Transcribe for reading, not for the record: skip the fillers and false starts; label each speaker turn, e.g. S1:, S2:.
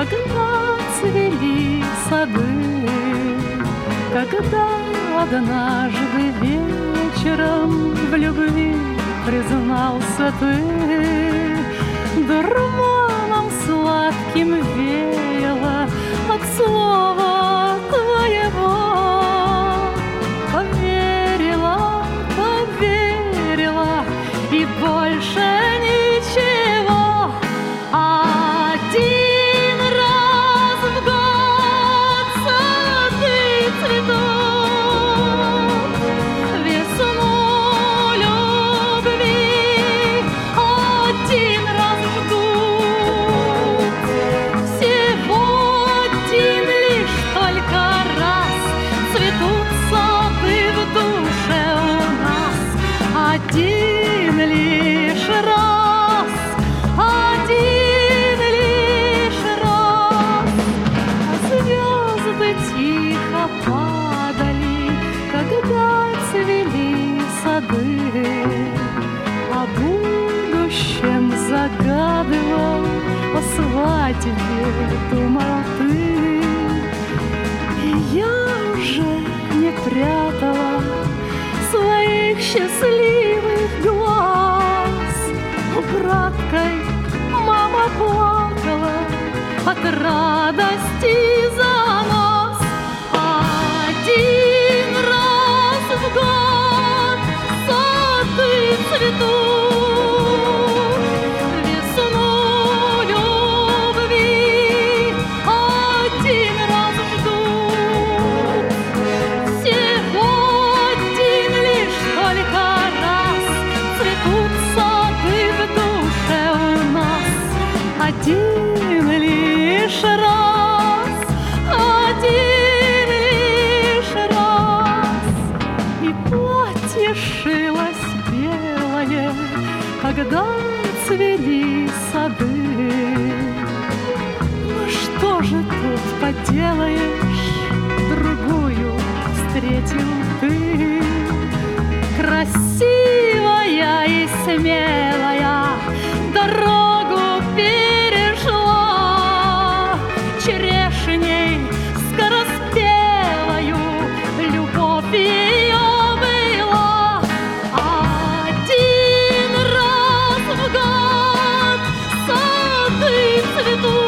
S1: когда цвели сады, когда однажды вечером в любви признался ты, дурманом сладким веяло от слова твоего. Поверила, поверила, и больше ничего. Один раз в год сады цветут, весну любви один раз ждут. Всего один лишь только раз цветут сады в душе у нас. Один лишь раз, один лишь раз. Звезды тихо падали, когда цвели сады, о будущем загадывал, о свадьбе думал ты. И я уже не прятала своих счастливых глаз. Украдкой мама плакала от радости за нас. Один раз в год сады цветут, весну любви один раз ждут. Всего один лишь только раз цветут сады в душе у нас. Один лишь раз, один лишь раз. И платье шилось белое, когда цвели сады. Ну что же тут поделаешь, другую встретил ты. Красивая и смелая дорогу перешла, черешней скороспелою любовь ее была. Один раз в год сады цветут,